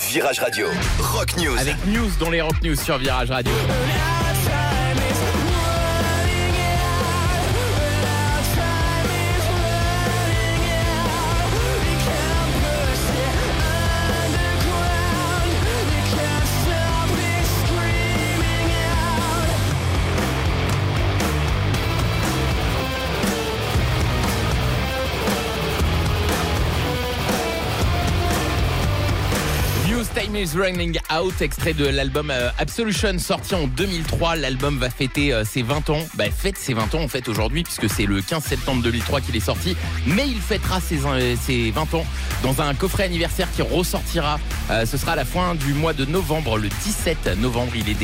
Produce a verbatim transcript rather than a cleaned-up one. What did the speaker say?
Virage Radio, Rock News. Avec News dans les Rock News sur Virage Radio. Time is Running Out, extrait de l'album euh, Absolution, sorti en deux mille trois. L'album va fêter euh, ses vingt ans. Bah, fête ses vingt ans en fait aujourd'hui, puisque c'est le quinze septembre deux mille trois qu'il est sorti. Mais il fêtera ses, euh, ses vingt ans dans un coffret anniversaire qui ressortira. Euh, ce sera à la fin du mois de novembre, le dix-sept novembre. Il est